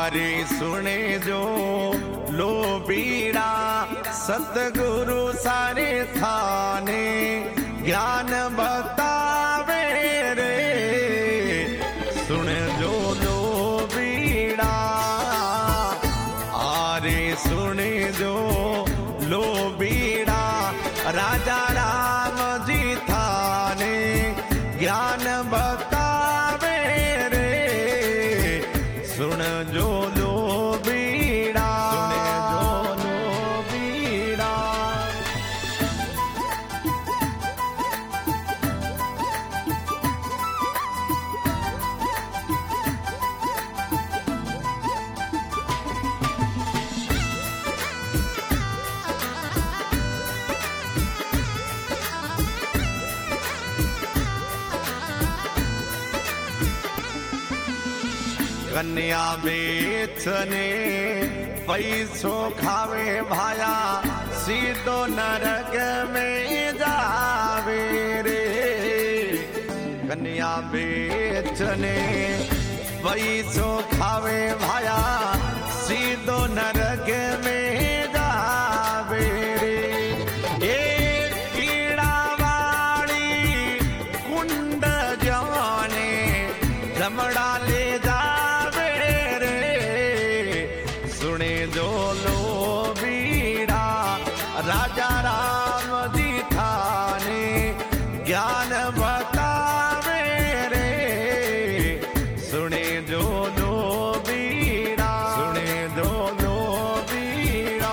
आरे सुने जो लो बीड़ा सतगुरु सारे थाने ज्ञान बतावे रे। सुन जो लो बीड़ा आरे सुने जो लो बीड़ा राजा राम जी थाने ज्ञान बतावे रे। सुन जो लो बीड़ा सुने जो लो बीड़ा। कन्या बेचने पैसो खावे भाया सीधो नरक में जावे रे। कन्या बेचने पैसो खावे भाया सीधो नरक में जावे रे। एक कीड़ा वाली कुंड जाने जमड़ा ले जा सुने जो लो बीड़ा राजा राम जी थाने ज्ञान बतावे रे। सुने जो लो बीड़ा सुने जो लो बीड़ा।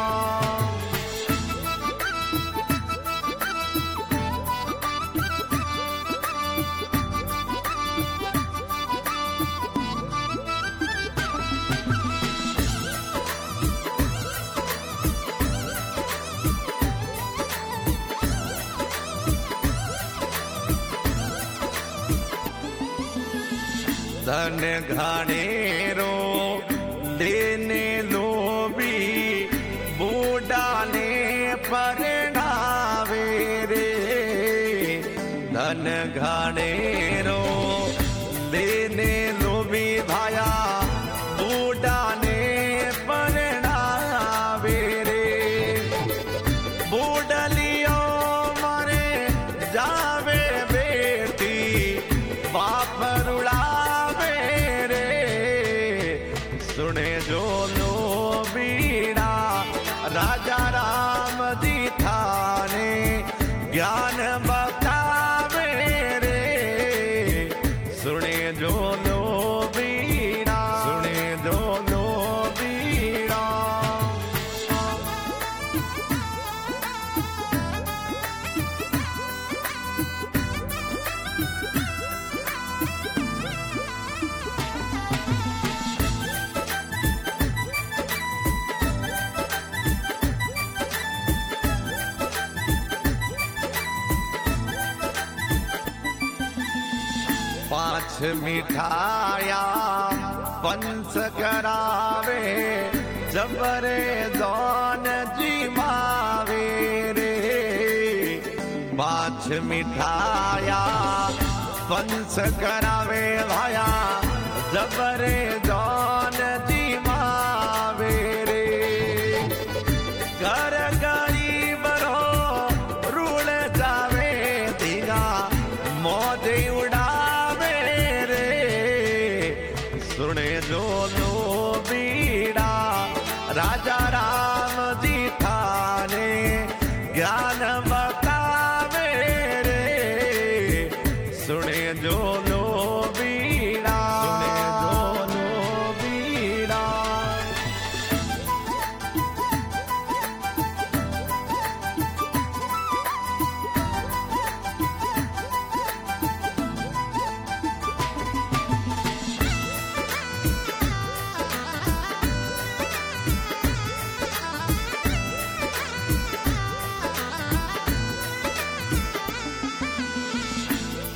धन घानेरो लेने लोभी बूढ़ा ने परणावे रे। धन घानेरो लेने लोभी भाया बूढ़ा ने परणावे रे। बूढ़लियो मरे जावे बेटी बाप रुड़ा सुने जो लो बीड़ा राजा राम जी थाने ज्ञान बतावे रे। सुने जो लो बीड़ा सुने जो लो बीड़ा। पांच मिठाया पंच करावे जबरे दान जिमावे रे। पांच मिठाया पंच करावे भाया जबरे दान जिमावे रे। घर